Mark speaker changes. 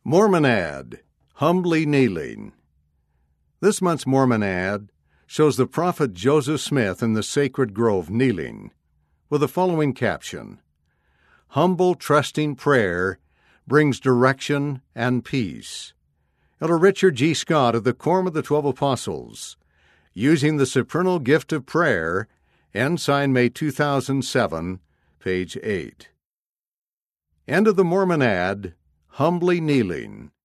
Speaker 1: Mormon Ad, Humbly Kneeling. This month's Mormon Ad shows the prophet Joseph Smith in the sacred grove kneeling, with the following caption: Humble, trusting prayer brings direction and peace. Elder Richard G. Scott of the Quorum of the 12 Apostles, using the supernal gift of prayer, Ensign May 2007, page 8. End of the Mormon Ad, Humbly Kneeling.